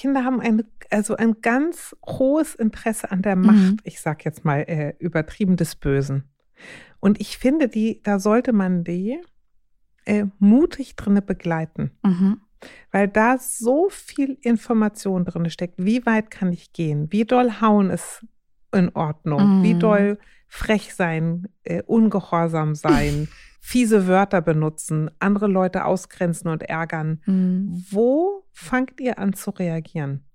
Kinder haben ein ganz hohes Interesse an der Macht, ich sag jetzt mal übertrieben des Bösen. Und ich finde, da sollte man die mutig drinne begleiten. Weil da so viel Information drin steckt. Wie weit kann ich gehen? Wie doll hauen ist in Ordnung? Wie doll frech sein, ungehorsam sein, fiese Wörter benutzen, andere Leute ausgrenzen und ärgern? Wo fangt ihr an zu reagieren?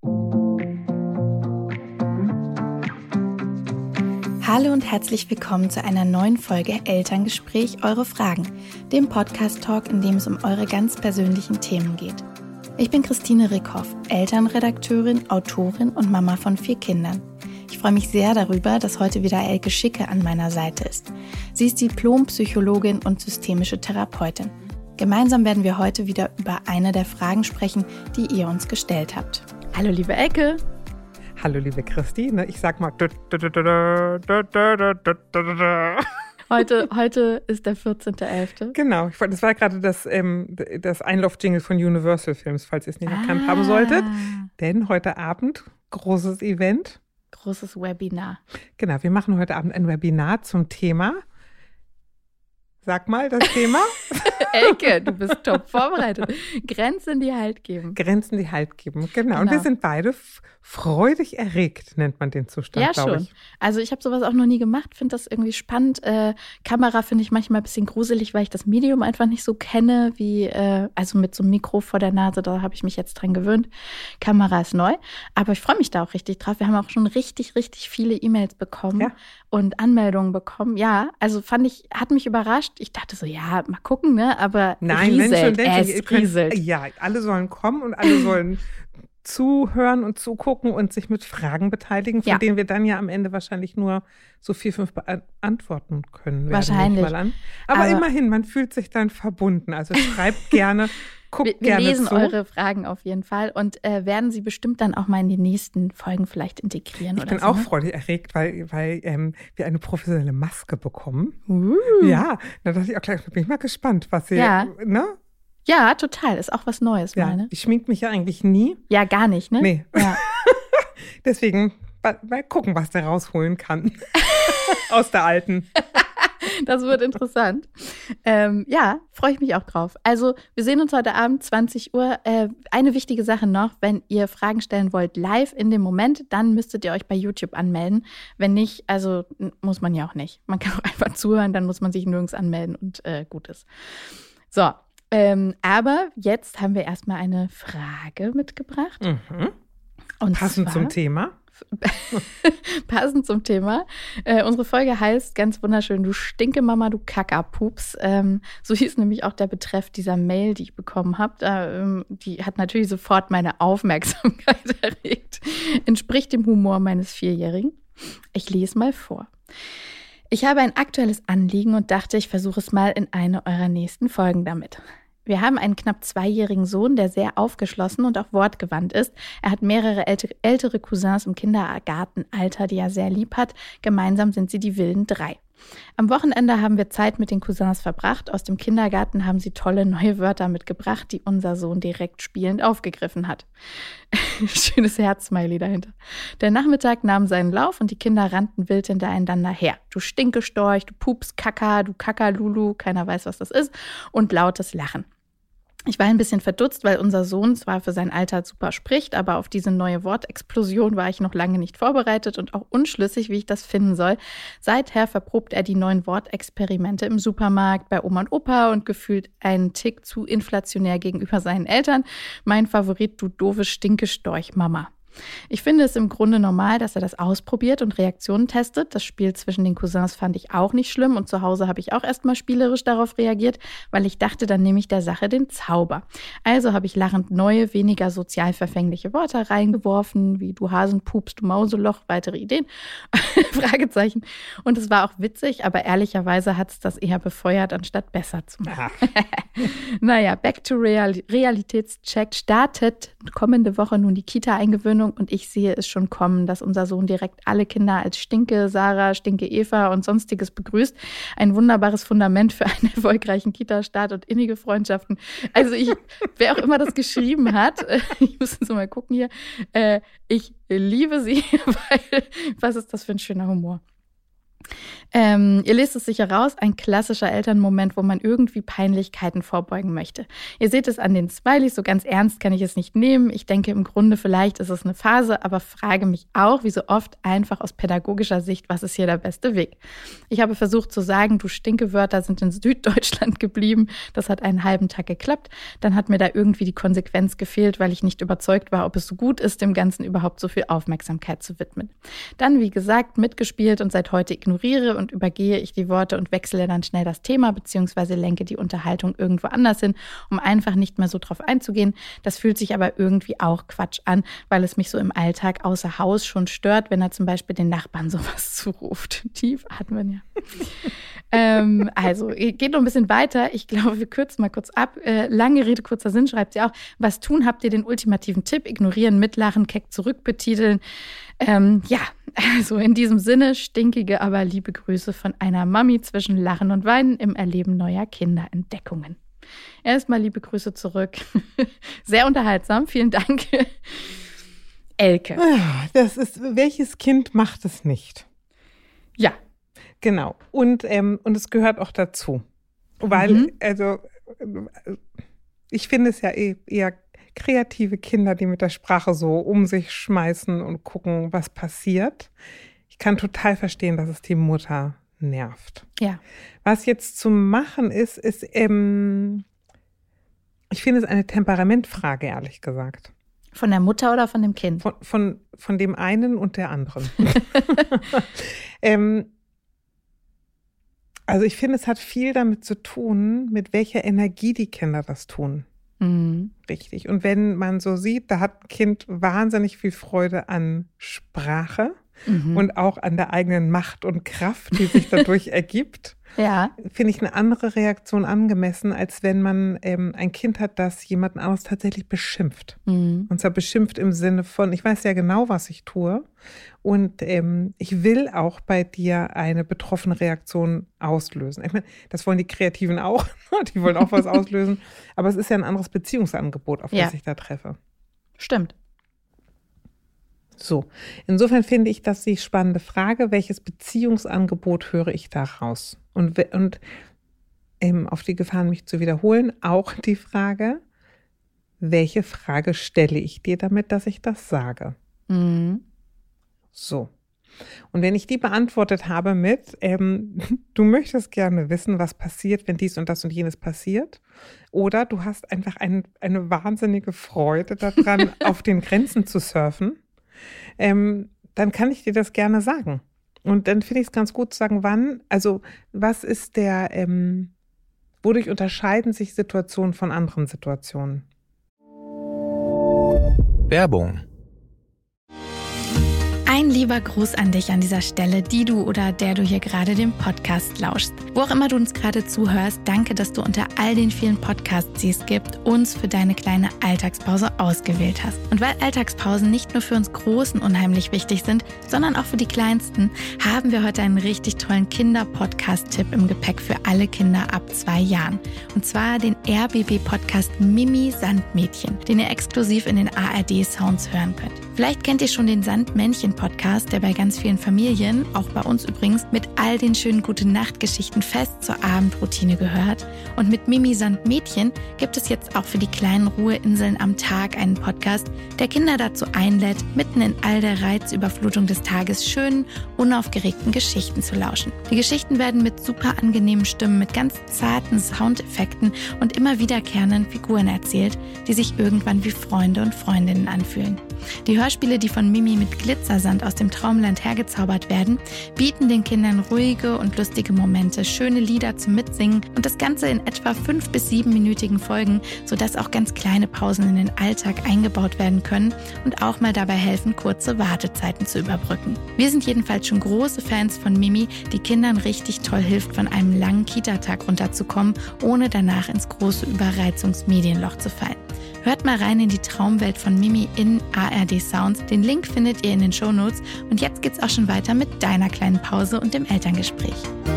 Hallo und herzlich willkommen zu einer neuen Folge Elterngespräch – Eure Fragen, dem Podcast-Talk, in dem es um eure ganz persönlichen Themen geht. Ich bin Christine Rickhoff, Elternredakteurin, Autorin und Mama von 4 Kindern. Ich freue mich sehr darüber, dass heute wieder Elke Schicke an meiner Seite ist. Sie ist Diplompsychologin und systemische Therapeutin. Gemeinsam werden wir heute wieder über eine der Fragen sprechen, die ihr uns gestellt habt. Hallo liebe Elke! Hallo, liebe Christine. Ich sag mal. Heute ist der 14.11. Genau. Das war gerade das Einlauf-Jingle von Universal Films, falls ihr es nicht erkannt haben solltet. Denn heute Abend großes Event. Großes Webinar. Genau. Wir machen heute Abend ein Webinar zum Thema. Sag mal das Thema. Elke, du bist top vorbereitet. Grenzen, die Halt geben. Grenzen, die Halt geben, genau. Und wir sind beide freudig erregt, nennt man den Zustand, glaube ich. Ja, schon. Also ich habe sowas auch noch nie gemacht, finde das irgendwie spannend. Kamera finde ich manchmal ein bisschen gruselig, weil ich das Medium einfach nicht so kenne, wie also mit so einem Mikro vor der Nase, da habe ich mich jetzt dran gewöhnt. Kamera ist neu, aber ich freue mich da auch richtig drauf. Wir haben auch schon richtig, richtig viele E-Mails bekommen und Anmeldungen bekommen. Ja, also hat mich überrascht. Ich dachte so, ja, mal gucken, ne? Aber nein, rieselt. Ja, alle sollen kommen und alle sollen zuhören und zugucken und sich mit Fragen beteiligen, von denen wir dann ja am Ende wahrscheinlich nur so 4, 5 beantworten können. Wahrscheinlich. Aber immerhin, man fühlt sich dann verbunden. Also schreibt gerne, guckt gerne zu. Wir lesen eure Fragen auf jeden Fall und werden sie bestimmt dann auch mal in die nächsten Folgen vielleicht integrieren. Ich bin auch freudig erregt, weil wir eine professionelle Maske bekommen. Ja, da dachte ich auch gleich, bin ich mal gespannt, was ihr, ne? Ja, total. Ist auch was Neues mal, ne? Ich schmink mich ja eigentlich nie. Ja, gar nicht, ne? Nee. Ja. Deswegen mal gucken, was der rausholen kann. Aus der alten. Das wird interessant. Ja, freue ich mich auch drauf. Also wir sehen uns heute Abend, 20 Uhr. Eine wichtige Sache noch, wenn ihr Fragen stellen wollt live in dem Moment, dann müsstet ihr euch bei YouTube anmelden. Wenn nicht, also muss man ja auch nicht. Man kann auch einfach zuhören, dann muss man sich nirgends anmelden und gut ist. So, aber jetzt haben wir erstmal eine Frage mitgebracht. Und passend zum Thema. Passend zum Thema. Unsere Folge heißt ganz wunderschön, du stinke Mama, du Kackerpups. So hieß nämlich auch der Betreff dieser Mail, die ich bekommen habe. Die hat natürlich sofort meine Aufmerksamkeit erregt. Entspricht dem Humor meines 4-Jährigen. Ich lese mal vor. Ich habe ein aktuelles Anliegen und dachte, ich versuche es mal in eine eurer nächsten Folgen damit. Wir haben einen knapp 2-jährigen Sohn, der sehr aufgeschlossen und auch wortgewandt ist. Er hat mehrere ältere Cousins im Kindergartenalter, die er sehr lieb hat. Gemeinsam sind sie die wilden 3. Am Wochenende haben wir Zeit mit den Cousins verbracht. Aus dem Kindergarten haben sie tolle neue Wörter mitgebracht, die unser Sohn direkt spielend aufgegriffen hat. Schönes Herz-Smiley dahinter. Der Nachmittag nahm seinen Lauf und die Kinder rannten wild hintereinander her. Du Stinkestorch, du Pups, Kaka, du Kakalulu, keiner weiß, was das ist, und lautes Lachen. Ich war ein bisschen verdutzt, weil unser Sohn zwar für sein Alter super spricht, aber auf diese neue Wortexplosion war ich noch lange nicht vorbereitet und auch unschlüssig, wie ich das finden soll. Seither verprobt er die neuen Wortexperimente im Supermarkt, bei Oma und Opa und gefühlt einen Tick zu inflationär gegenüber seinen Eltern. Mein Favorit, du doofe Stinkestorch, Mama. Ich finde es im Grunde normal, dass er das ausprobiert und Reaktionen testet. Das Spiel zwischen den Cousins fand ich auch nicht schlimm und zu Hause habe ich auch erstmal spielerisch darauf reagiert, weil ich dachte, dann nehme ich der Sache den Zauber. Also habe ich lachend neue, weniger sozial verfängliche Worte reingeworfen, wie du Hasenpups, du Mauseloch, weitere Ideen, Fragezeichen. Und es war auch witzig, aber ehrlicherweise hat es das eher befeuert, anstatt besser zu machen. Naja, back to Realitätscheck. Startet kommende Woche nun die Kita-Eingewöhnung Ahnung und ich sehe es schon kommen, dass unser Sohn direkt alle Kinder als Stinke Sarah, Stinke Eva und Sonstiges begrüßt. Ein wunderbares Fundament für einen erfolgreichen Kita-Start und innige Freundschaften. Also wer auch immer das geschrieben hat, ich muss jetzt mal gucken hier, ich liebe sie, weil was ist das für ein schöner Humor. Ihr lest es sicher raus, ein klassischer Elternmoment, wo man irgendwie Peinlichkeiten vorbeugen möchte. Ihr seht es an den Smileys, so ganz ernst kann ich es nicht nehmen. Ich denke im Grunde, vielleicht ist es eine Phase, aber frage mich auch, wie so oft, einfach aus pädagogischer Sicht, was ist hier der beste Weg? Ich habe versucht zu sagen, du Stinkewörter sind in Süddeutschland geblieben. Das hat einen halben Tag geklappt. Dann hat mir da irgendwie die Konsequenz gefehlt, weil ich nicht überzeugt war, ob es so gut ist, dem Ganzen überhaupt so viel Aufmerksamkeit zu widmen. Dann, wie gesagt, mitgespielt und seit heute ignoriere und übergehe ich die Worte und wechsle dann schnell das Thema bzw. lenke die Unterhaltung irgendwo anders hin, um einfach nicht mehr so drauf einzugehen. Das fühlt sich aber irgendwie auch Quatsch an, weil es mich so im Alltag außer Haus schon stört, wenn er zum Beispiel den Nachbarn sowas zuruft. Tief atmen, ja. Also, geht noch ein bisschen weiter. Ich glaube, wir kürzen mal kurz ab. Lange Rede, kurzer Sinn, schreibt sie auch. Was tun? Habt ihr den ultimativen Tipp? Ignorieren, mitlachen, keck zurückbetiteln. Ja, also in diesem Sinne, stinkige, aber liebe Grüße von einer Mami zwischen Lachen und Weinen im Erleben neuer Kinderentdeckungen. Erstmal liebe Grüße zurück. Sehr unterhaltsam, vielen Dank. Elke. Welches Kind macht es nicht? Ja. Genau. Und es gehört auch dazu. Weil, ich finde es ja eher kreative Kinder, die mit der Sprache so um sich schmeißen und gucken, was passiert. Ich kann total verstehen, dass es die Mutter nervt. Ja. Was jetzt zu machen ist, ich finde es eine Temperamentfrage, ehrlich gesagt. Von der Mutter oder von dem Kind? Von dem einen und der anderen. Also ich finde, es hat viel damit zu tun, mit welcher Energie die Kinder das tun. Mhm. Richtig. Und wenn man so sieht, da hat ein Kind wahnsinnig viel Freude an Sprache und auch an der eigenen Macht und Kraft, die sich dadurch ergibt. Ja. Finde ich eine andere Reaktion angemessen, als wenn man ein Kind hat, das jemanden anderes tatsächlich beschimpft. Mhm. Und zwar beschimpft im Sinne von, ich weiß ja genau, was ich tue und ich will auch bei dir eine betroffene Reaktion auslösen. Ich meine, das wollen die Kreativen auch, die wollen auch was auslösen, aber es ist ja ein anderes Beziehungsangebot, auf das ich da treffe. Stimmt. So, insofern finde ich das die spannende Frage, welches Beziehungsangebot höre ich da raus? Und auf die Gefahr, mich zu wiederholen, auch die Frage, welche Frage stelle ich dir damit, dass ich das sage? Mhm. So, und wenn ich die beantwortet habe mit, du möchtest gerne wissen, was passiert, wenn dies und das und jenes passiert, oder du hast einfach eine wahnsinnige Freude daran, auf den Grenzen zu surfen, dann kann ich dir das gerne sagen. Und dann finde ich es ganz gut zu sagen, was ist wodurch unterscheiden sich Situationen von anderen Situationen? Werbung. Ein lieber Gruß an dich an dieser Stelle, die du oder der du hier gerade dem Podcast lauschst. Wo auch immer du uns gerade zuhörst, danke, dass du unter all den vielen Podcasts, die es gibt, uns für deine kleine Alltagspause ausgewählt hast. Und weil Alltagspausen nicht nur für uns Großen unheimlich wichtig sind, sondern auch für die Kleinsten, haben wir heute einen richtig tollen Kinder-Podcast-Tipp im Gepäck für alle Kinder ab 2 Jahren. Und zwar den RBB-Podcast Mimi Sandmädchen, den ihr exklusiv in den ARD-Sounds hören könnt. Vielleicht kennt ihr schon den Sandmännchen-Podcast, der bei ganz vielen Familien, auch bei uns übrigens, mit all den schönen Gute-Nacht-Geschichten fest zur Abendroutine gehört. Und mit Mimi Sandmädchen gibt es jetzt auch für die kleinen Ruheinseln am Tag einen Podcast, der Kinder dazu einlädt, mitten in all der Reizüberflutung des Tages schönen, unaufgeregten Geschichten zu lauschen. Die Geschichten werden mit super angenehmen Stimmen, mit ganz zarten Soundeffekten und immer wiederkehrenden Figuren erzählt, die sich irgendwann wie Freunde und Freundinnen anfühlen. Die Hörspiele, die von Mimi mit Glitzersand aus dem Traumland hergezaubert werden, bieten den Kindern ruhige und lustige Momente, schöne Lieder zum Mitsingen und das Ganze in etwa 5- bis 7-minütigen Folgen, sodass auch ganz kleine Pausen in den Alltag eingebaut werden können und auch mal dabei helfen, kurze Wartezeiten zu überbrücken. Wir sind jedenfalls schon große Fans von Mimi, die Kindern richtig toll hilft, von einem langen Kita-Tag runterzukommen, ohne danach ins große Überreizungsmedienloch zu fallen. Hört mal rein in die Traumwelt von Mimi in ARD Sounds. Den Link findet ihr in den Shownotes. Und jetzt geht's auch schon weiter mit deiner kleinen Pause und dem Elterngespräch.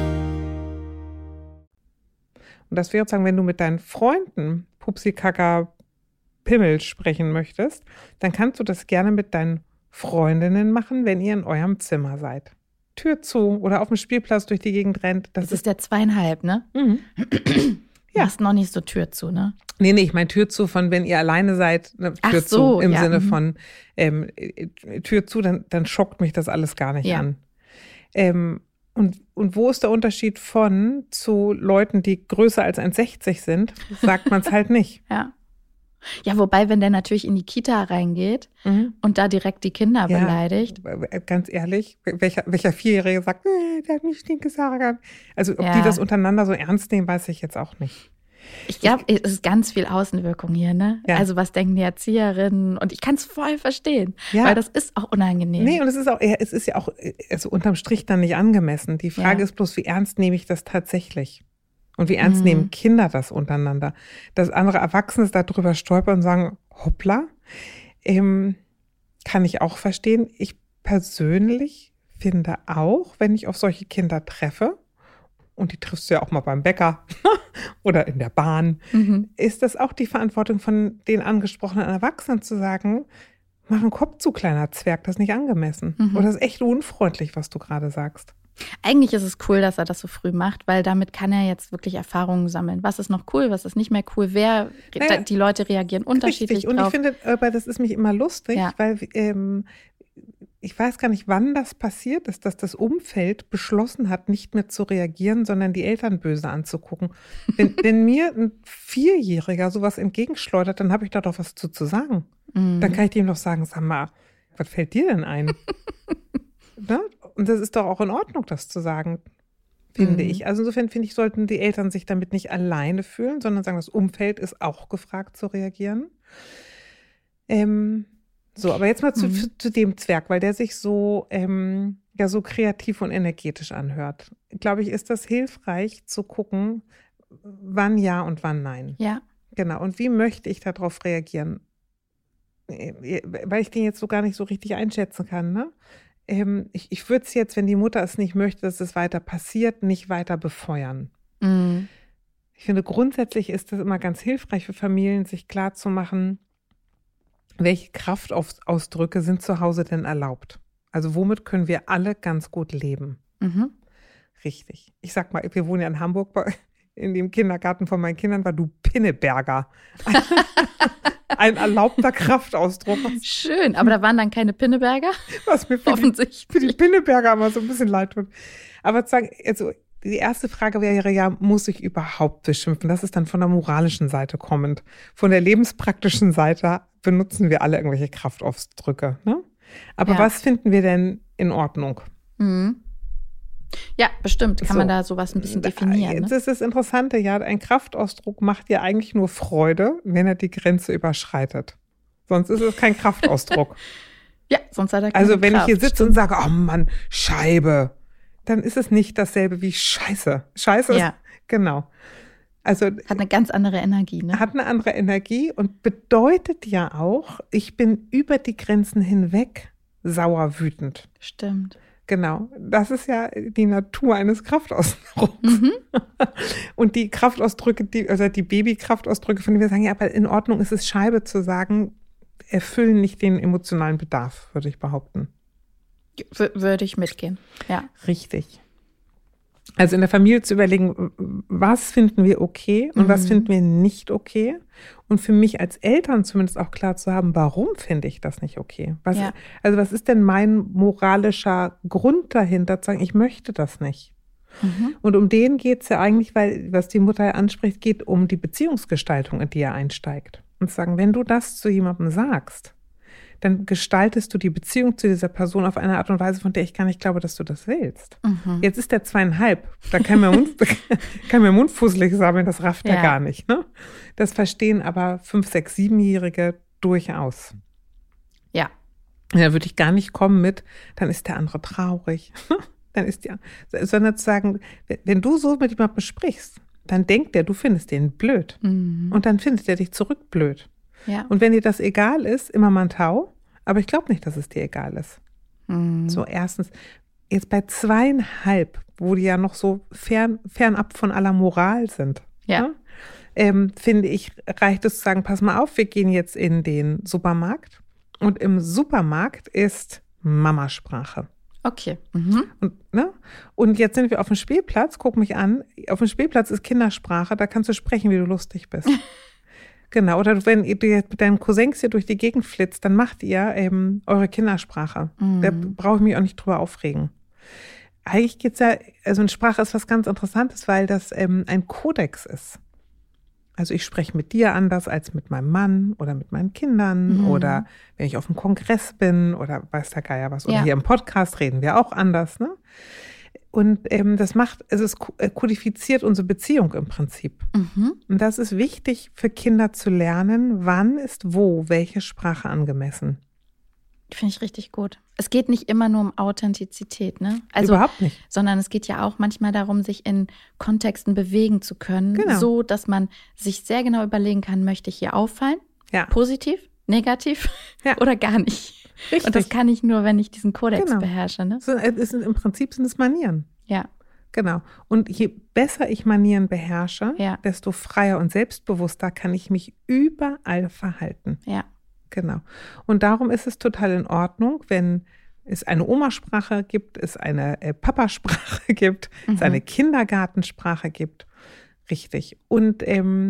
Und das wäre sozusagen, wenn du mit deinen Freunden Pupsi, Kaka, Pimmel sprechen möchtest, dann kannst du das gerne mit deinen Freundinnen machen, wenn ihr in eurem Zimmer seid. Tür zu oder auf dem Spielplatz durch die Gegend rennt. Das ist der 2,5, ne? Mhm. Ja. Machst noch nicht so Tür zu, ne? Nee, ich meine Tür zu von, wenn ihr alleine seid, ne, Tür zu im Sinne von Tür zu, dann schockt mich das alles gar nicht an. Und wo ist der Unterschied von zu Leuten, die größer als 1,60 sind, sagt man es halt nicht. Ja, wobei, wenn der natürlich in die Kita reingeht und da direkt die Kinder beleidigt. Ganz ehrlich, welcher Vierjährige sagt, der hat mich Stinkesarger. Also ob die das untereinander so ernst nehmen, weiß ich jetzt auch nicht. Ich glaube, es ist ganz viel Außenwirkung hier, ne? Ja. Also was denken die Erzieherinnen? Und ich kann es voll verstehen, weil das ist auch unangenehm. Nee, und es ist ja auch also unterm Strich dann nicht angemessen. Die Frage ist bloß, wie ernst nehme ich das tatsächlich? Und wie ernst nehmen Kinder das untereinander? Dass andere Erwachsene darüber stolpern und sagen, hoppla, kann ich auch verstehen. Ich persönlich finde auch, wenn ich auf solche Kinder treffe, und die triffst du ja auch mal beim Bäcker oder in der Bahn, ist das auch die Verantwortung von den angesprochenen Erwachsenen zu sagen, mach einen Kopf zu, kleiner Zwerg, das ist nicht angemessen. Oder das ist echt unfreundlich, was du gerade sagst. Eigentlich ist es cool, dass er das so früh macht, weil damit kann er jetzt wirklich Erfahrungen sammeln. Was ist noch cool, was ist nicht mehr cool, die Leute reagieren unterschiedlich drauf. Und ich finde, aber das ist mich immer lustig, weil ich weiß gar nicht, wann das passiert ist, dass das Umfeld beschlossen hat, nicht mehr zu reagieren, sondern die Eltern böse anzugucken. Wenn mir ein Vierjähriger sowas entgegenschleudert, dann habe ich da doch was zu sagen. Dann kann ich dem doch sagen, sag mal, was fällt dir denn ein? Ne? Und das ist doch auch in Ordnung, das zu sagen, finde ich. Also insofern finde ich, sollten die Eltern sich damit nicht alleine fühlen, sondern sagen, das Umfeld ist auch gefragt zu reagieren. So, aber jetzt mal zu dem Zwerg, weil der sich so, so kreativ und energetisch anhört. Glaube ich, ist das hilfreich zu gucken, wann ja und wann nein. Ja. Genau. Und wie möchte ich darauf reagieren? Weil ich den jetzt so gar nicht so richtig einschätzen kann, ne? Ich würde es jetzt, wenn die Mutter es nicht möchte, dass es weiter passiert, nicht weiter befeuern. Ich finde, grundsätzlich ist das immer ganz hilfreich für Familien, sich klarzumachen, welche Kraftausdrücke sind zu Hause denn erlaubt? Also womit können wir alle ganz gut leben? Richtig. Ich sag mal, wir wohnen ja in Hamburg, in dem Kindergarten von meinen Kindern war du Pinneberger. Ein erlaubter Kraftausdruck. Schön, aber da waren dann keine Pinneberger? Was mir für die Pinneberger immer so ein bisschen leid tut. Aber sagen, also die erste Frage wäre ja, muss ich überhaupt beschimpfen? Das ist dann von der moralischen Seite kommend. Von der lebenspraktischen Seite benutzen wir alle irgendwelche Kraftausdrücke. Ne? Aber was finden wir denn in Ordnung? Ja, bestimmt. Kann man da sowas ein bisschen definieren. Jetzt ist das Interessante, ein Kraftausdruck macht ja eigentlich nur Freude, wenn er die Grenze überschreitet. Sonst ist es kein Kraftausdruck. Ja, sonst hat er keine Also wenn Kraft, ich hier sitze und sage, oh Mann, Scheibe, dann ist es nicht dasselbe wie Scheiße. Scheiße ist, genau. Also hat eine ganz andere Energie, ne? Hat eine andere Energie und bedeutet ja auch, ich bin über die Grenzen hinweg sauer wütend. Stimmt. Genau, das ist ja die Natur eines Kraftausdrucks. Und die Kraftausdrücke, die Babykraftausdrücke, von denen wir sagen, ja, aber in Ordnung ist es, Scheibe zu sagen, erfüllen nicht den emotionalen Bedarf, würde ich behaupten. Würde ich mitgehen, ja. Richtig. Also in der Familie zu überlegen, was finden wir okay und was finden wir nicht okay. Und für mich als Eltern zumindest auch klar zu haben, warum finde ich das nicht okay? Was ist denn mein moralischer Grund dahinter, zu sagen, ich möchte das nicht? Und um den geht es ja eigentlich, weil, was die Mutter anspricht, geht um die Beziehungsgestaltung, in die er einsteigt. Und zu sagen, wenn du das zu jemandem sagst, dann gestaltest du die Beziehung zu dieser Person auf eine Art und Weise, von der ich gar nicht glaube, dass du das willst. Jetzt ist der 2,5, da kann mir mundfusselig sammeln, das rafft er gar nicht. Ne? Das verstehen aber 5-, 6-, 7-Jährige durchaus. Ja. Da würde ich gar nicht kommen mit, dann ist der andere traurig. Sondern zu sagen, wenn du so mit jemandem sprichst, dann denkt der, du findest den blöd. Und dann findet er dich zurück blöd. Ja. Und wenn dir das egal ist, immer mal ein Tau. Aber ich glaube nicht, dass es dir egal ist. So, erstens, jetzt bei 2,5, wo die ja noch so fernab von aller Moral sind, Ja. Finde ich, reicht es zu sagen, pass mal auf, wir gehen jetzt in den Supermarkt und im Supermarkt ist Mamasprache. Okay. Und jetzt sind wir auf dem Spielplatz, guck mich an, auf dem Spielplatz ist Kindersprache, da kannst du sprechen, wie du lustig bist. Genau, oder wenn ihr jetzt mit deinen Cousins hier durch die Gegend flitzt, dann macht ihr eure Kindersprache. Da brauche ich mich auch nicht drüber aufregen. Eigentlich geht's ja, also eine Sprache ist was ganz Interessantes, weil das ein Kodex ist. Also ich spreche mit dir anders als mit meinem Mann oder mit meinen Kindern oder wenn ich auf dem Kongress bin oder weiß der Geier was. Oder hier im Podcast reden wir auch anders, ne? Und das macht, also es kodifiziert unsere Beziehung im Prinzip. Und das ist wichtig für Kinder zu lernen, wann ist wo welche Sprache angemessen. Finde ich richtig gut. Es geht nicht immer nur um Authentizität, ne? Also, überhaupt nicht. Sondern es geht ja auch manchmal darum, sich in Kontexten bewegen zu können, so dass man sich sehr genau überlegen kann, möchte ich hier auffallen? Ja. Positiv, negativ oder gar nicht? Richtig. Und das kann ich nur, wenn ich diesen Kodex beherrsche, ne? Im Prinzip sind es Manieren. Ja. Genau. Und je besser ich Manieren beherrsche, desto freier und selbstbewusster kann ich mich überall verhalten. Ja. Genau. Und darum ist es total in Ordnung, wenn es eine Omasprache gibt, es eine Papasprache gibt, es eine Kindergartensprache gibt. Richtig. Und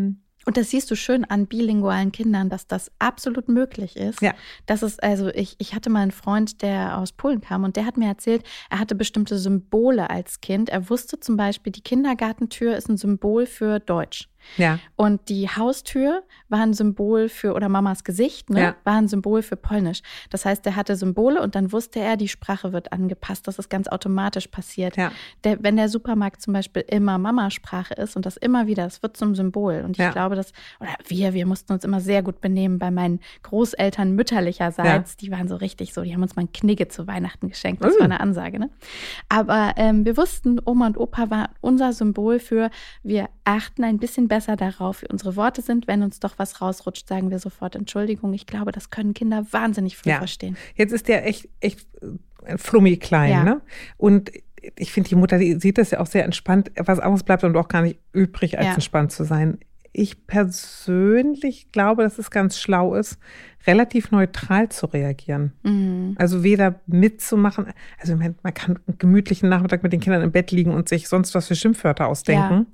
das siehst du schön an bilingualen Kindern, dass das absolut möglich ist. Ja. Das ist, also ich hatte mal einen Freund, der aus Polen kam und der hat mir erzählt, er hatte bestimmte Symbole als Kind. Er wusste zum Beispiel, die Kindergartentür ist ein Symbol für Deutsch. Ja. Und die Haustür war ein Symbol für, oder Mamas Gesicht, ne, war ein Symbol für Polnisch. Das heißt, er hatte Symbole und dann wusste er, die Sprache wird angepasst. Das ist ganz automatisch passiert. Ja. Wenn der Supermarkt zum Beispiel immer Mamasprache ist und das immer wieder, das wird zum Symbol. Und ich glaube, wir mussten uns immer sehr gut benehmen bei meinen Großeltern mütterlicherseits. Die waren so richtig so, die haben uns mal ein Knigge zu Weihnachten geschenkt. Das war eine Ansage, ne? Aber wir wussten, Oma und Opa war unser Symbol für, wir achten ein bisschen besser darauf, wie unsere Worte sind. Wenn uns doch was rausrutscht, sagen wir sofort Entschuldigung. Ich glaube, das können Kinder wahnsinnig früh verstehen. Jetzt ist der echt flummi klein, ne? Und ich finde, die Mutter, die sieht das ja auch sehr entspannt. Was anderes bleibt dann doch gar nicht übrig, als entspannt zu sein. Ich persönlich glaube, dass es ganz schlau ist, relativ neutral zu reagieren. Also weder mitzumachen, also man kann einen gemütlichen Nachmittag mit den Kindern im Bett liegen und sich sonst was für Schimpfwörter ausdenken.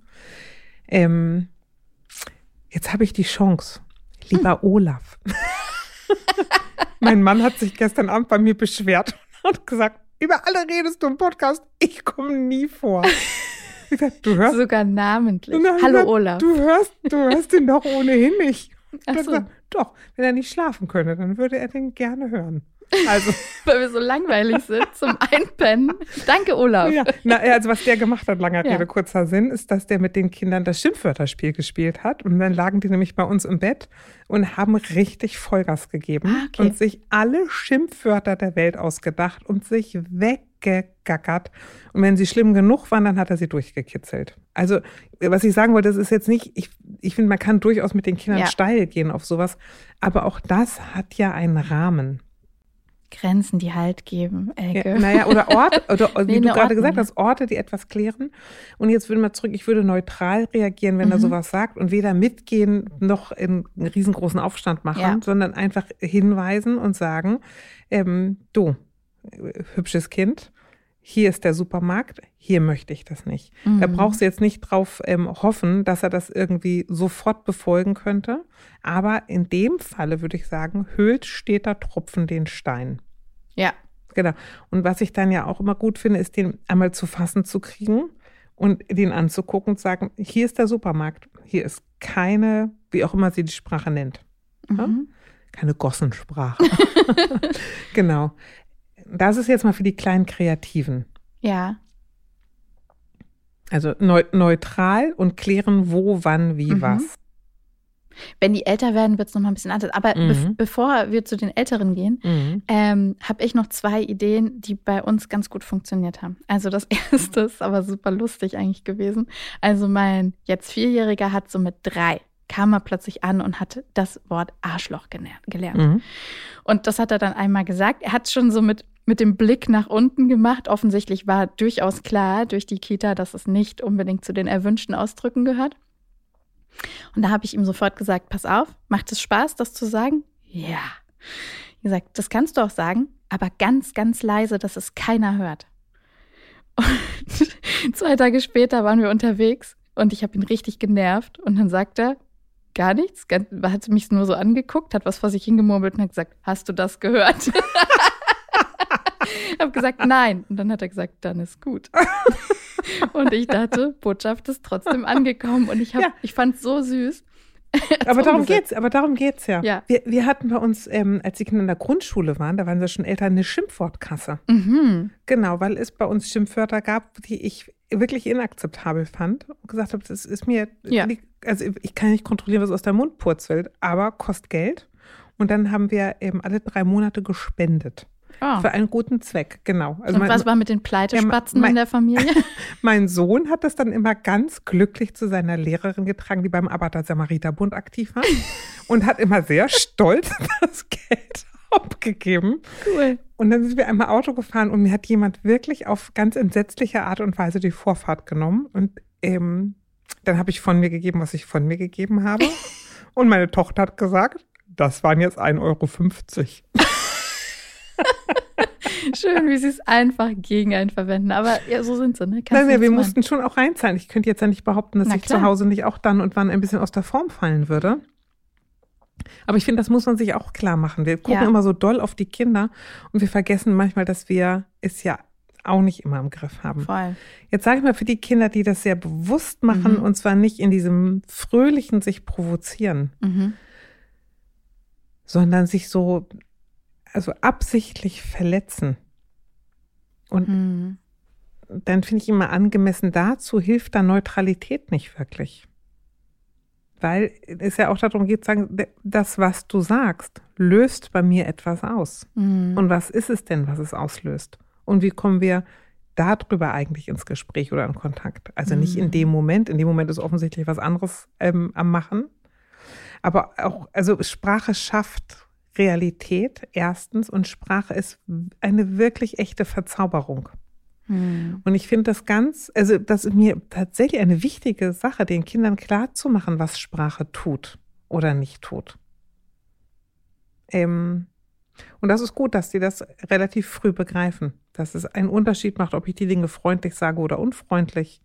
Jetzt habe ich die Chance, lieber Olaf. Mein Mann hat sich gestern Abend bei mir beschwert und hat gesagt, über alle redest du im Podcast, ich komme nie vor. Ich sag, du hörst sogar namentlich. Hallo gesagt, Olaf. Du hörst ihn doch ohnehin nicht. Ach so. Gesagt, doch, wenn er nicht schlafen könnte, dann würde er den gerne hören. Also, weil wir so langweilig sind zum Einpennen. Danke, Olaf. Ja, also was der gemacht hat, langer Rede, kurzer Sinn, ist, dass der mit den Kindern das Schimpfwörterspiel gespielt hat. Und dann lagen die nämlich bei uns im Bett und haben richtig Vollgas gegeben und sich alle Schimpfwörter der Welt ausgedacht und sich weggegackert. Und wenn sie schlimm genug waren, dann hat er sie durchgekitzelt. Also, was ich sagen wollte, das ist jetzt nicht, ich finde, man kann durchaus mit den Kindern steil gehen auf sowas. Aber auch das hat ja einen Rahmen. Grenzen, die Halt geben, Elke. Oder Orte, oder wie du gerade gesagt hast, Orte, die etwas klären. Und jetzt würde mal zurück, ich würde neutral reagieren, wenn er sowas sagt und weder mitgehen noch einen riesengroßen Aufstand machen, sondern einfach hinweisen und sagen, du, hübsches Kind, hier ist der Supermarkt, hier möchte ich das nicht. Da brauchst du jetzt nicht drauf hoffen, dass er das irgendwie sofort befolgen könnte. Aber in dem Falle würde ich sagen, höhlt steter Tropfen den Stein. Ja. Genau. Und was ich dann ja auch immer gut finde, ist, den einmal zu fassen zu kriegen und den anzugucken und sagen, hier ist der Supermarkt, hier ist keine, wie auch immer sie die Sprache nennt. Ja? Keine Gossensprache. Genau. Das ist jetzt mal für die kleinen Kreativen. Ja. Also neutral und klären, wo, wann, wie, was. Wenn die älter werden, wird es nochmal ein bisschen anders. Aber bevor wir zu den Älteren gehen, habe ich noch 2 Ideen, die bei uns ganz gut funktioniert haben. Also das erste ist aber super lustig eigentlich gewesen. Also mein jetzt 4-Jähriger hat so mit 3 kam er plötzlich an und hat das Wort Arschloch gelernt. Und das hat er dann einmal gesagt. Er hat schon so mit dem Blick nach unten gemacht. Offensichtlich war durchaus klar durch die Kita, dass es nicht unbedingt zu den erwünschten Ausdrücken gehört. Und da habe ich ihm sofort gesagt, pass auf, macht es Spaß, das zu sagen? Ja. Ich gesagt, das kannst du auch sagen, aber ganz, ganz leise, dass es keiner hört. Und 2 Tage später waren wir unterwegs und ich habe ihn richtig genervt. Und dann sagt er, gar nichts, hat mich nur so angeguckt, hat was vor sich hingemurmelt und hat gesagt, hast du das gehört? Ich habe gesagt, nein. Und dann hat er gesagt, dann ist gut. Und ich dachte, Botschaft ist trotzdem angekommen. Und ich fand es so süß. Aber darum geht's ja. Ja. Wir hatten bei uns, als die Kinder in der Grundschule waren, da waren sie schon älter, eine Schimpfwortkasse. Genau, weil es bei uns Schimpfwörter gab, die ich wirklich inakzeptabel fand und gesagt habe, das ist mir, also ich kann nicht kontrollieren, was aus deinem Mund purzelt, aber kostet Geld. Und dann haben wir alle 3 Monate gespendet. Oh. Für einen guten Zweck, genau. Also und was war mit den Pleitespatzen in der Familie? Mein Sohn hat das dann immer ganz glücklich zu seiner Lehrerin getragen, die beim Arbeiter-Samariter-Bund aktiv war und hat immer sehr stolz das Geld abgegeben. Cool. Und dann sind wir einmal Auto gefahren und mir hat jemand wirklich auf ganz entsetzliche Art und Weise die Vorfahrt genommen. Und dann habe ich von mir gegeben, was ich von mir gegeben habe. Und meine Tochter hat gesagt, das waren jetzt 1,50 €. Schön, wie sie es einfach gegen einen verwenden. Aber ja, so sind sie, ne? Nein, wir mussten schon auch reinzahlen. Ich könnte jetzt ja nicht behaupten, dass ich zu Hause nicht auch dann und wann ein bisschen aus der Form fallen würde. Aber ich finde, das muss man sich auch klar machen. Wir gucken immer so doll auf die Kinder und wir vergessen manchmal, dass wir es ja auch nicht immer im Griff haben. Voll. Jetzt sage ich mal für die Kinder, die das sehr bewusst machen und zwar nicht in diesem fröhlichen sich provozieren, sondern sich so absichtlich verletzen. Und dann finde ich immer angemessen dazu, hilft da Neutralität nicht wirklich. Weil es ja auch darum geht, zu sagen, das, was du sagst, löst bei mir etwas aus. Und was ist es denn, was es auslöst? Und wie kommen wir darüber eigentlich ins Gespräch oder in Kontakt? Also nicht in dem Moment ist offensichtlich was anderes am Machen. Aber auch, also Sprache schafft Realität erstens und Sprache ist eine wirklich echte Verzauberung. Und ich finde das ist mir tatsächlich eine wichtige Sache, den Kindern klarzumachen, was Sprache tut oder nicht tut. Und das ist gut, dass die das relativ früh begreifen, dass es einen Unterschied macht, ob ich die Dinge freundlich sage oder unfreundlich.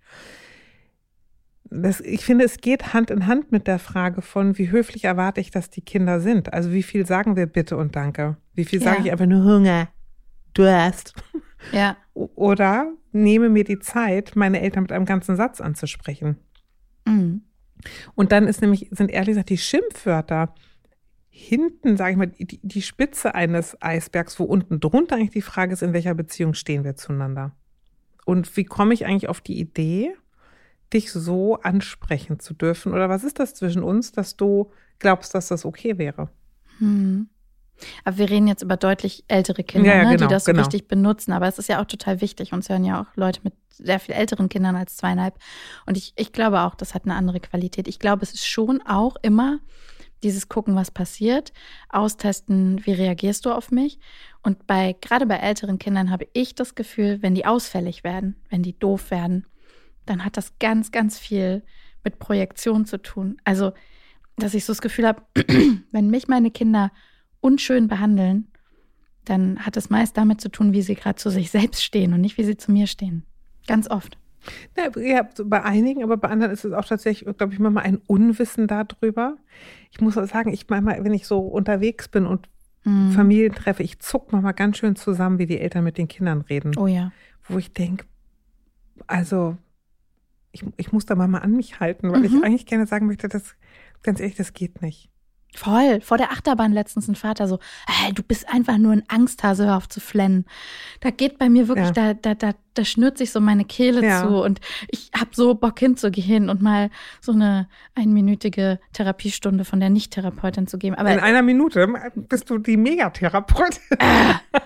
Ich finde, es geht Hand in Hand mit der Frage von, wie höflich erwarte ich, dass die Kinder sind. Also wie viel sagen wir bitte und danke? Wie viel sage ich einfach nur Hunger, Durst? Ja. Oder nehme mir die Zeit, meine Eltern mit einem ganzen Satz anzusprechen. Und dann sind ehrlich gesagt die Schimpfwörter hinten, sage ich mal, die Spitze eines Eisbergs, wo unten drunter eigentlich die Frage ist, in welcher Beziehung stehen wir zueinander? Und wie komme ich eigentlich auf die Idee, dich so ansprechen zu dürfen? Oder was ist das zwischen uns, dass du glaubst, dass das okay wäre? Aber wir reden jetzt über deutlich ältere Kinder, die das so richtig benutzen. Aber es ist ja auch total wichtig. Uns hören ja auch Leute mit sehr viel älteren Kindern als 2,5. Und ich glaube auch, das hat eine andere Qualität. Ich glaube, es ist schon auch immer dieses Gucken, was passiert, austesten, wie reagierst du auf mich? Und gerade bei älteren Kindern habe ich das Gefühl, wenn die ausfällig werden, wenn die doof werden, dann hat das ganz, ganz viel mit Projektion zu tun. Also, dass ich so das Gefühl habe, wenn mich meine Kinder unschön behandeln, dann hat es meist damit zu tun, wie sie gerade zu sich selbst stehen und nicht, wie sie zu mir stehen. Ganz oft. Ja, bei einigen, aber bei anderen ist es auch tatsächlich, glaube ich, manchmal ein Unwissen darüber. Ich muss auch sagen, manchmal, wenn ich so unterwegs bin und Familien treffe, ich zucke manchmal ganz schön zusammen, wie die Eltern mit den Kindern reden. Oh ja. Wo ich denke, also ich muss da mal an mich halten, weil ich eigentlich gerne sagen möchte, ganz ehrlich, das geht nicht. Voll. Vor der Achterbahn letztens ein Vater so, hey, du bist einfach nur ein Angsthase, hör auf zu flennen. Da geht bei mir wirklich, da schnürt sich so meine Kehle zu und ich habe so Bock hinzugehen und mal so eine einminütige Therapiestunde von der Nicht-Therapeutin zu geben. Aber in einer Minute bist du die Megatherapeutin.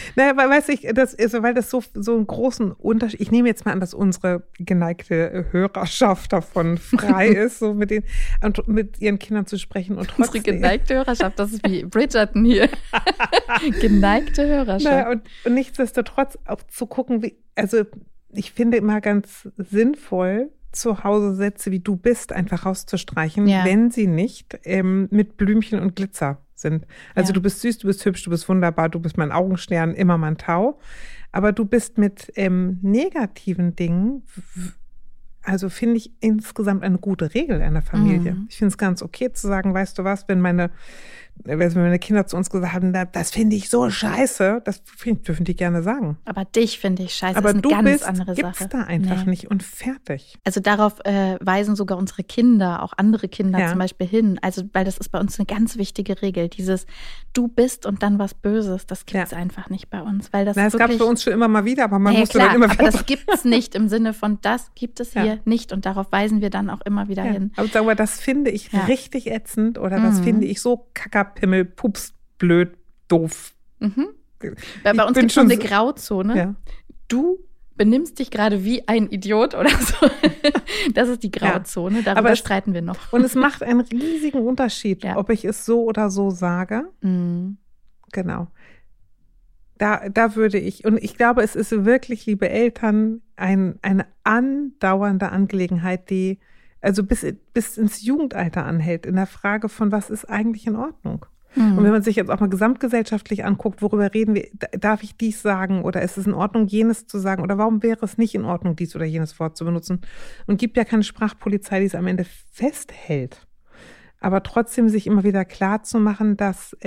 Naja, weil, weiß ich, das ist, weil das so einen großen Unterschied, ich nehme jetzt mal an, dass unsere geneigte Hörerschaft davon frei ist, so mit ihren Kindern zu sprechen und trotzdem. Unsere geneigte Hörerschaft, das ist wie Bridgerton hier. Geneigte Hörerschaft. Naja, und nichtsdestotrotz auch zu gucken, also ich finde immer ganz sinnvoll, zu Hause Sätze wie du bist einfach rauszustreichen, wenn sie nicht mit Blümchen und Glitzer sind. Also du bist süß, du bist hübsch, du bist wunderbar, du bist mein Augenstern, immer mein Tau. Aber du bist mit negativen Dingen, also finde ich insgesamt eine gute Regel in der Familie. Ich finde es ganz okay zu sagen, weißt du was, wenn meine Kinder zu uns gesagt haben, das finde ich so scheiße, das dürfen die gerne sagen. Aber dich finde ich scheiße, aber ist eine ganz andere Sache. Gibt's da einfach nicht und fertig. Also darauf weisen sogar unsere Kinder, auch andere Kinder zum Beispiel hin. Also weil das ist bei uns eine ganz wichtige Regel. Dieses du bist und dann was Böses, das gibt es einfach nicht bei uns. Weil das gab es bei uns schon immer mal wieder, aber man musste klar, dann immer wieder. Aber das gibt es nicht im Sinne von, das gibt es hier nicht und darauf weisen wir dann auch immer wieder hin. Aber sagen wir, das finde ich richtig ätzend oder das finde ich so Kackerpimmel, Pups, blöd, doof. Bei uns gibt es schon eine Grauzone. Ja. Du benimmst dich gerade wie ein Idiot oder so. Das ist die Grauzone, darüber streiten wir noch. Und es macht einen riesigen Unterschied, ob ich es so oder so sage. Genau. Da würde ich, und ich glaube, es ist wirklich, liebe Eltern, eine andauernde Angelegenheit, die also bis ins Jugendalter anhält, in der Frage von, was ist eigentlich in Ordnung? Und wenn man sich jetzt auch mal gesamtgesellschaftlich anguckt, worüber reden wir, darf ich dies sagen oder ist es in Ordnung, jenes zu sagen oder warum wäre es nicht in Ordnung, dies oder jenes Wort zu benutzen? Und gibt ja keine Sprachpolizei, die es am Ende festhält. Aber trotzdem sich immer wieder klar zu machen, dass,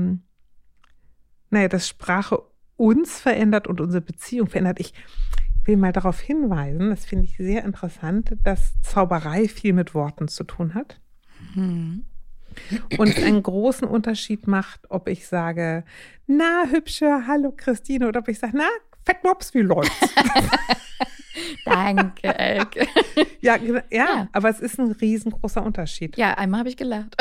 dass Sprache uns verändert und unsere Beziehung verändert. Ich will mal darauf hinweisen, das finde ich sehr interessant, dass Zauberei viel mit Worten zu tun hat. Und einen großen Unterschied macht, ob ich sage, na, hübsche, hallo Christine, oder ob ich sage, na, Fettmops, wie läuft's? Danke, Elke. Ja, aber es ist ein riesengroßer Unterschied. Ja, einmal habe ich gelacht.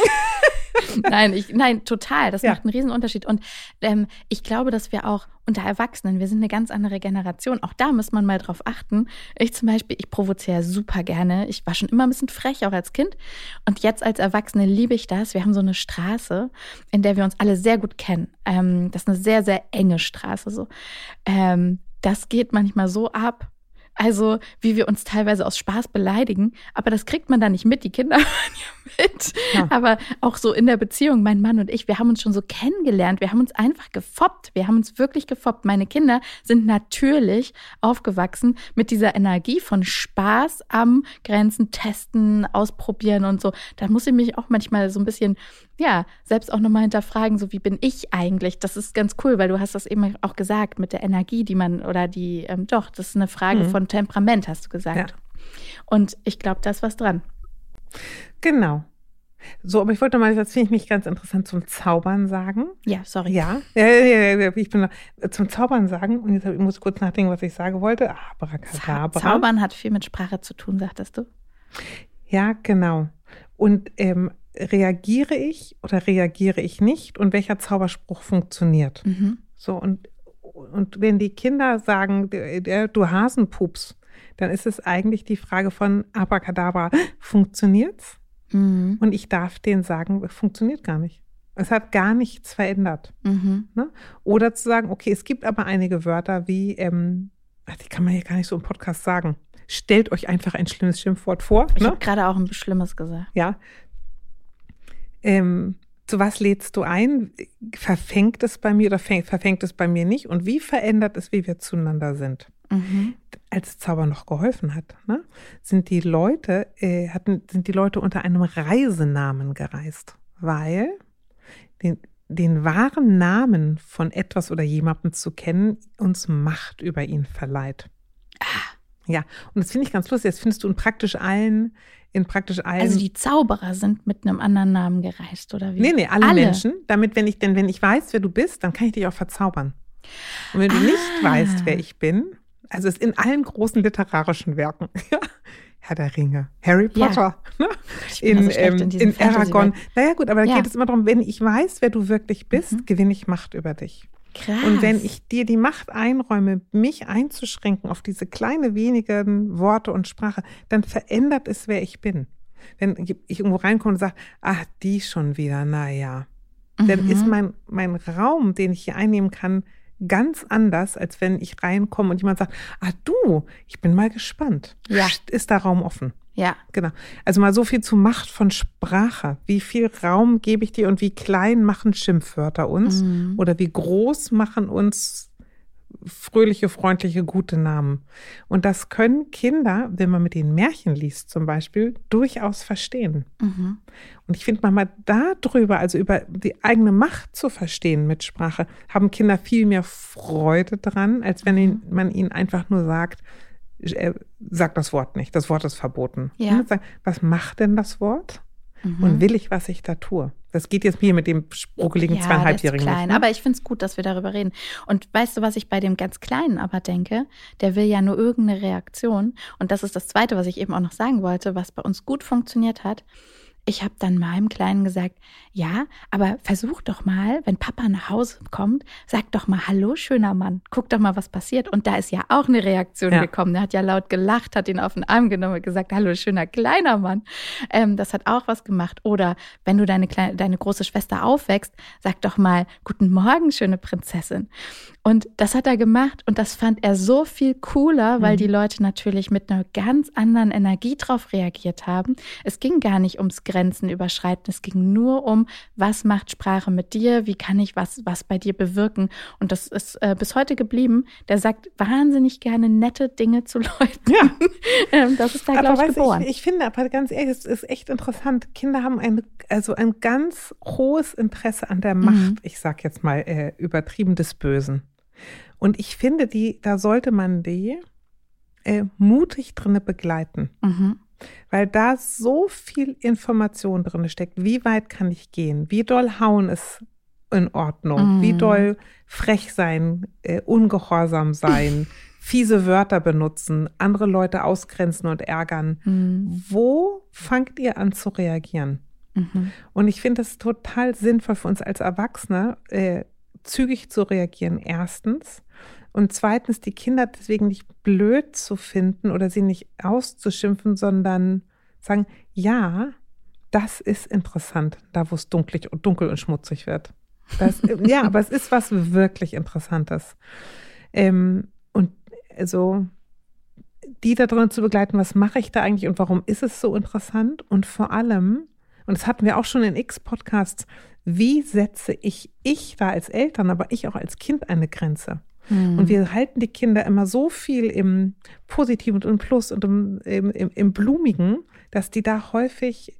Nein, total. Das macht einen riesen Unterschied. Und ich glaube, dass wir auch unter Erwachsenen, wir sind eine ganz andere Generation. Auch da muss man mal drauf achten. Ich zum Beispiel, ich provoziere super gerne. Ich war schon immer ein bisschen frech, auch als Kind. Und jetzt als Erwachsene liebe ich das. Wir haben so eine Straße, in der wir uns alle sehr gut kennen. Das ist eine sehr, sehr enge Straße. So. Das geht manchmal so ab. Also, wie wir uns teilweise aus Spaß beleidigen. Aber das kriegt man da nicht mit. Die Kinder hören ja mit. Ja. Aber auch so in der Beziehung, mein Mann und ich, wir haben uns schon so kennengelernt. Wir haben uns einfach gefoppt. Wir haben uns wirklich gefoppt. Meine Kinder sind natürlich aufgewachsen mit dieser Energie von Spaß am Grenzen testen, ausprobieren und so. Da muss ich mich auch manchmal so ein bisschen, selbst auch nochmal hinterfragen, so wie bin ich eigentlich? Das ist ganz cool, weil du hast das eben auch gesagt mit der Energie, die man, oder die, das ist eine Frage von Temperament, hast du gesagt. Ja. Und ich glaube, da ist was dran. Genau. So, aber ich wollte mal, das finde ich mich ganz interessant, zum Zaubern sagen. Ja, sorry. Ja, ich bin zum Zaubern sagen, und jetzt muss ich kurz nachdenken, was ich sagen wollte. Abracadabra. Zaubern hat viel mit Sprache zu tun, sagtest du? Ja, genau. Und reagiere ich oder reagiere ich nicht und welcher Zauberspruch funktioniert? So, und wenn die Kinder sagen, du Hasenpups, dann ist es eigentlich die Frage von Abracadabra, funktioniert's? Und ich darf denen sagen, funktioniert gar nicht. Es hat gar nichts verändert. Ne? Oder zu sagen, okay, es gibt aber einige Wörter wie, die kann man hier gar nicht so im Podcast sagen. Stellt euch einfach ein schlimmes Schimpfwort vor. Ich habe gerade auch ein Schlimmes gesagt. Ja. Zu was lädst du ein? Verfängt es bei mir oder verfängt es bei mir nicht? Und wie verändert es, wie wir zueinander sind? Als Zauber noch geholfen hat, ne? sind die Leute unter einem Reisenamen gereist, weil den wahren Namen von etwas oder jemandem zu kennen, uns Macht über ihn verleiht. Ja, und das finde ich ganz lustig. Das findest du in praktisch allen. Also die Zauberer sind mit einem anderen Namen gereist, oder wie? Nee, alle Menschen. Damit, wenn ich weiß, wer du bist, dann kann ich dich auch verzaubern. Und wenn du nicht weißt, wer ich bin, also es ist in allen großen literarischen Werken, Herr der Ringe, Harry Potter, in Aragon. Naja gut, aber da geht es immer darum, wenn ich weiß, wer du wirklich bist, gewinne ich Macht über dich. Krass. Und wenn ich dir die Macht einräume, mich einzuschränken auf diese kleine wenigen Worte und Sprache, dann verändert es, wer ich bin. Wenn ich irgendwo reinkomme und sage, ach, die schon wieder, naja, dann ist mein Raum, den ich hier einnehmen kann, ganz anders, als wenn ich reinkomme und jemand sagt, ah du, ich bin mal gespannt. Ja. Ist da Raum offen? Ja. Genau. Also mal so viel zu Macht von Sprache. Wie viel Raum gebe ich dir und wie klein machen Schimpfwörter uns? Oder wie groß machen uns fröhliche, freundliche, gute Namen? Und das können Kinder, wenn man mit ihnen Märchen liest zum Beispiel, durchaus verstehen. Und ich finde manchmal darüber, also über die eigene Macht zu verstehen mit Sprache, haben Kinder viel mehr Freude dran, als wenn man ihnen einfach nur sagt, sag das Wort nicht, das Wort ist verboten. Ja. Sagen, was macht denn das Wort? Und will ich, was ich da tue? Das geht jetzt mir mit dem spruckeligen Zweieinhalbjährigen klein, nicht. Ne? Aber ich finde es gut, dass wir darüber reden. Und weißt du, was ich bei dem ganz Kleinen aber denke? Der will ja nur irgendeine Reaktion. Und das ist das Zweite, was ich eben auch noch sagen wollte, was bei uns gut funktioniert hat. Ich habe dann meinem Kleinen gesagt, ja, aber versuch doch mal, wenn Papa nach Hause kommt, sag doch mal, hallo, schöner Mann, guck doch mal, was passiert. Und da ist ja auch eine Reaktion gekommen. Der hat ja laut gelacht, hat ihn auf den Arm genommen und gesagt, hallo, schöner kleiner Mann. Das hat auch was gemacht. Oder wenn du deine große Schwester aufwächst, sag doch mal, guten Morgen, schöne Prinzessin. Und das hat er gemacht und das fand er so viel cooler, weil die Leute natürlich mit einer ganz anderen Energie drauf reagiert haben. Es ging gar nicht ums Grenzen überschreiten, es ging nur um, was macht Sprache mit dir, wie kann ich was bei dir bewirken. Und das ist bis heute geblieben. Der sagt wahnsinnig gerne nette Dinge zu Leuten. Ja. Das ist da, glaube ich, geboren. Ich finde aber ganz ehrlich, es ist echt interessant. Kinder haben ein ganz hohes Interesse an der Macht, ich sage jetzt mal übertrieben des Bösen. Und ich finde, da sollte man die mutig drinne begleiten. Weil da so viel Information drin steckt. Wie weit kann ich gehen? Wie doll hauen ist in Ordnung? Wie doll frech sein, ungehorsam sein, fiese Wörter benutzen, andere Leute ausgrenzen und ärgern? Wo fangt ihr an zu reagieren? Und ich finde es total sinnvoll für uns als Erwachsene, zügig zu reagieren, erstens. Und zweitens, die Kinder deswegen nicht blöd zu finden oder sie nicht auszuschimpfen, sondern sagen, ja, das ist interessant, da wo es dunkel und schmutzig wird. Ja, aber es ist was wirklich Interessantes. Und also die da drin zu begleiten, was mache ich da eigentlich und warum ist es so interessant? Und vor allem, und das hatten wir auch schon in X-Podcasts, wie setze ich da als Eltern, aber ich auch als Kind eine Grenze? Und wir halten die Kinder immer so viel im Positiven und im Plus und im Blumigen, dass die da häufig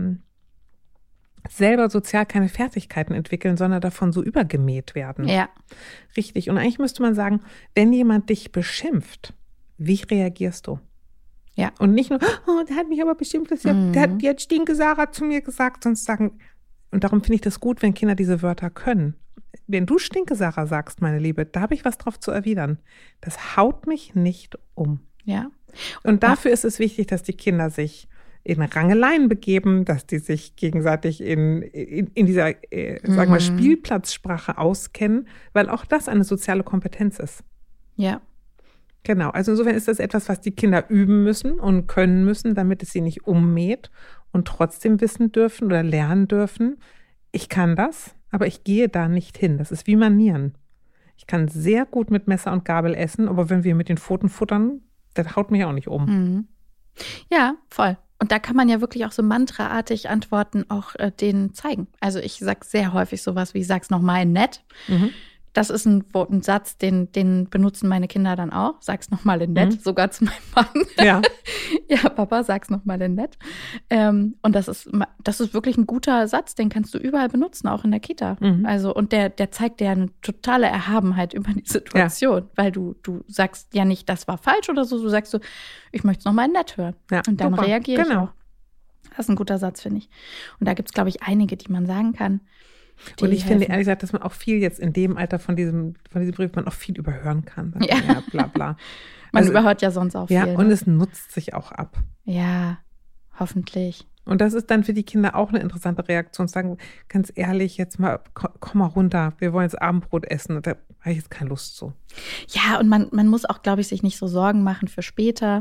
selber sozial keine Fertigkeiten entwickeln, sondern davon so übergemäht werden. Ja. Richtig. Und eigentlich müsste man sagen, wenn jemand dich beschimpft, wie reagierst du? Ja. Und nicht nur, oh, der hat mich aber beschimpft, die hat Stinke Sarah zu mir gesagt, sonst sagen, und darum finde ich das gut, wenn Kinder diese Wörter können. Wenn du Stinke Sarah sagst, meine Liebe, da habe ich was drauf zu erwidern. Das haut mich nicht um. Ja. Und dafür ist es wichtig, dass die Kinder sich in Rangeleien begeben, dass die sich gegenseitig in dieser, sagen wir, Spielplatzsprache auskennen, weil auch das eine soziale Kompetenz ist. Ja. Genau, also insofern ist das etwas, was die Kinder üben müssen und können müssen, damit es sie nicht ummäht und trotzdem wissen dürfen oder lernen dürfen, ich kann das, aber ich gehe da nicht hin. Das ist wie Manieren. Ich kann sehr gut mit Messer und Gabel essen, aber wenn wir mit den Pfoten futtern, das haut mich auch nicht um. Ja, voll. Und da kann man ja wirklich auch so mantraartig Antworten auch denen zeigen. Also ich sage sehr häufig sowas wie, sag's nochmal nett. Das ist ein Satz, den benutzen meine Kinder dann auch. Sag's nochmal in nett, sogar zu meinem Mann. Ja. Ja, Papa, sag's nochmal in nett. Und das ist wirklich ein guter Satz, den kannst du überall benutzen, auch in der Kita. Also, und der zeigt dir eine totale Erhabenheit über die Situation, weil du sagst ja nicht, das war falsch oder so, du sagst so, ich möchte es nochmal in nett hören. Ja, und dann reagiere ich auch. Das ist ein guter Satz, finde ich. Und da gibt es, glaube ich, einige, die man sagen kann. Und ich finde ehrlich gesagt, dass man auch viel jetzt in dem Alter von diesem Brief, man auch viel überhören kann. Ja, bla bla. Man überhört ja sonst auch viel. Ja, und es nutzt sich auch ab. Ja, hoffentlich. Und das ist dann für die Kinder auch eine interessante Reaktion, zu sagen, ganz ehrlich, jetzt mal, komm mal runter, wir wollen jetzt Abendbrot essen. Und da habe ich jetzt keine Lust zu. Ja, und man muss auch, glaube ich, sich nicht so Sorgen machen für später.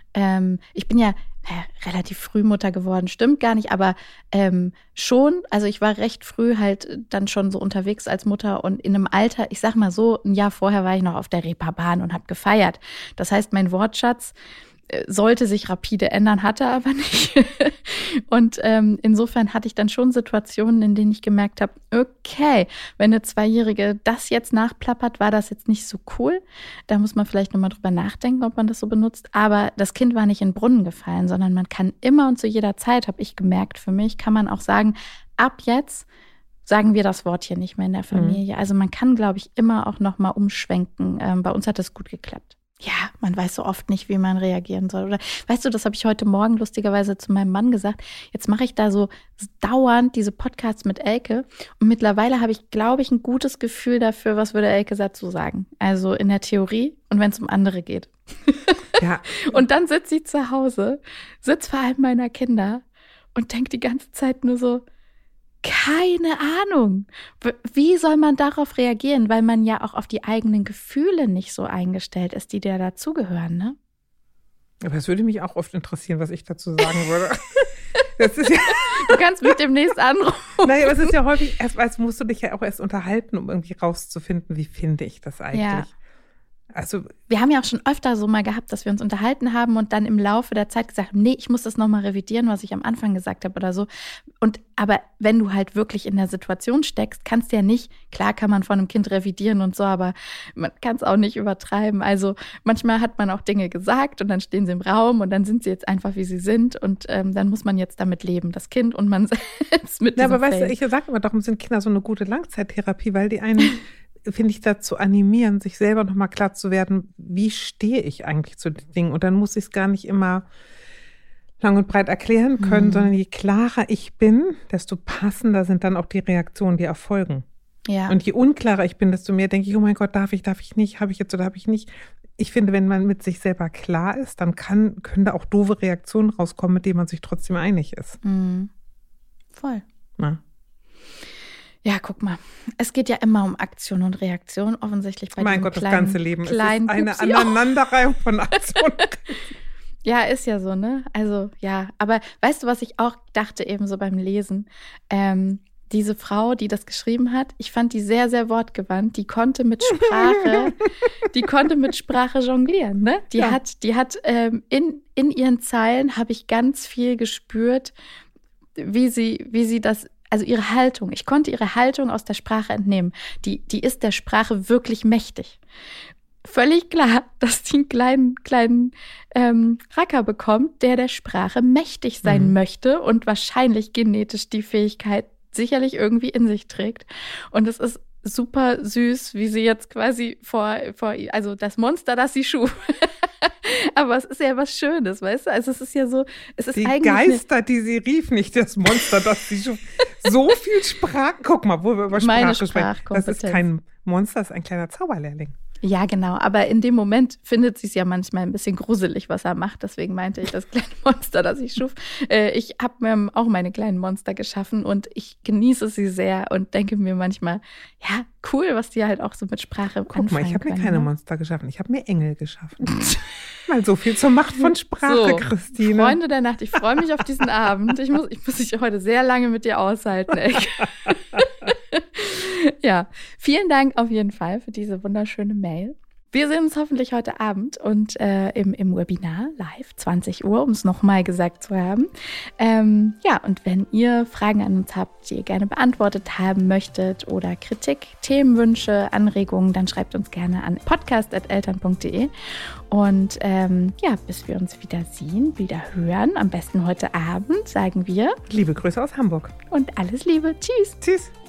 Ich bin ja relativ früh Mutter geworden, stimmt gar nicht, aber schon, also ich war recht früh halt dann schon so unterwegs als Mutter und in einem Alter, ich sag mal so, ein Jahr vorher war ich noch auf der Reeperbahn und habe gefeiert. Das heißt, mein Wortschatz sollte sich rapide ändern, hatte aber nicht. Und insofern hatte ich dann schon Situationen, in denen ich gemerkt habe, okay, wenn eine Zweijährige das jetzt nachplappert, war das jetzt nicht so cool. Da muss man vielleicht nochmal drüber nachdenken, ob man das so benutzt. Aber das Kind war nicht in den Brunnen gefallen, sondern man kann immer und zu jeder Zeit, habe ich gemerkt, für mich kann man auch sagen, ab jetzt sagen wir das Wort hier nicht mehr in der Familie. Also man kann, glaube ich, immer auch nochmal umschwenken. Bei uns hat das gut geklappt. Ja, man weiß so oft nicht, wie man reagieren soll. Oder weißt du, das habe ich heute Morgen lustigerweise zu meinem Mann gesagt. Jetzt mache ich da so dauernd diese Podcasts mit Elke. Und mittlerweile habe ich, glaube ich, ein gutes Gefühl dafür, was würde Elke dazu sagen. Also in der Theorie und wenn es um andere geht. Ja. Und dann sitze ich zu Hause, sitze vor allem meiner Kinder und denke die ganze Zeit nur so, keine Ahnung. Wie soll man darauf reagieren? Weil man ja auch auf die eigenen Gefühle nicht so eingestellt ist, die da dazugehören, ne? Aber es würde mich auch oft interessieren, was ich dazu sagen würde. Das ist ja du kannst mich demnächst anrufen. Naja, aber es ist ja häufig, erst musst du dich ja auch erst unterhalten, um irgendwie rauszufinden, wie finde ich das eigentlich. Ja. Also, wir haben ja auch schon öfter so mal gehabt, dass wir uns unterhalten haben und dann im Laufe der Zeit gesagt haben, nee, ich muss das nochmal revidieren, was ich am Anfang gesagt habe oder so. Aber wenn du halt wirklich in der Situation steckst, kannst du ja nicht, klar kann man von einem Kind revidieren und so, aber man kann es auch nicht übertreiben. Also manchmal hat man auch Dinge gesagt und dann stehen sie im Raum und dann sind sie jetzt einfach, wie sie sind und dann muss man jetzt damit leben, das Kind und man selbst mit diesem aber weißt du, ich sage immer, darum sind Kinder so eine gute Langzeittherapie, weil die einen finde ich, dazu animieren, sich selber nochmal klar zu werden, wie stehe ich eigentlich zu den Dingen. Und dann muss ich es gar nicht immer lang und breit erklären können, sondern je klarer ich bin, desto passender sind dann auch die Reaktionen, die erfolgen. Ja. Und je unklarer ich bin, desto mehr denke ich, oh mein Gott, darf ich nicht, habe ich jetzt oder habe ich nicht. Ich finde, wenn man mit sich selber klar ist, dann können da auch doofe Reaktionen rauskommen, mit denen man sich trotzdem einig ist. Voll. Na? Ja, guck mal, es geht ja immer um Aktion und Reaktion, offensichtlich bei mein Gott, das ganze Leben ist eine Pupsi Aneinanderreihung von Aktion. Ja, ist ja so, ne? Also, ja, aber weißt du, was ich auch dachte eben so beim Lesen? Diese Frau, die das geschrieben hat, ich fand die sehr, sehr wortgewandt. Die konnte mit Sprache jonglieren, ne? Die hat in ihren Zeilen habe ich ganz viel gespürt, wie sie das. Also ihre Haltung, ich konnte ihre Haltung aus der Sprache entnehmen. Die ist der Sprache wirklich mächtig. Völlig klar, dass die einen kleinen Racker bekommt, der Sprache mächtig sein möchte und wahrscheinlich genetisch die Fähigkeit sicherlich irgendwie in sich trägt. Und es ist super süß, wie sie jetzt quasi also das Monster, das sie schuf. Aber es ist ja was Schönes, weißt du? Also es ist ja so, es ist die eigentlich Geister, die sie rief, nicht das Monster, das sie schuf. So viel Sprache. Guck mal, wo wir über Sprache sprechen. Das ist kein Monster, das ist ein kleiner Zauberlehrling. Ja, genau. Aber in dem Moment findet sie es ja manchmal ein bisschen gruselig, was er macht. Deswegen meinte ich das kleine Monster, das ich schuf. Ich habe mir auch meine kleinen Monster geschaffen und ich genieße sie sehr und denke mir manchmal, ja, cool, was die halt auch so mit Sprache anfangen. Guck mal, ich habe mir keine Monster geschaffen. Ich habe mir Engel geschaffen. Mal so viel zur Macht von Sprache, so, Christine. Freunde der Nacht, ich freue mich auf diesen Abend. Ich muss dich heute sehr lange mit dir aushalten, ey. Ja, vielen Dank auf jeden Fall für diese wunderschöne Mail. Wir sehen uns hoffentlich heute Abend und im Webinar live, 20 Uhr, um es nochmal gesagt zu haben. Ja, und wenn ihr Fragen an uns habt, die ihr gerne beantwortet haben möchtet oder Kritik, Themenwünsche, Anregungen, dann schreibt uns gerne an podcast@eltern.de. Und ja, bis wir uns wieder sehen, wieder hören, am besten heute Abend, sagen wir liebe Grüße aus Hamburg. Und alles Liebe. Tschüss. Tschüss.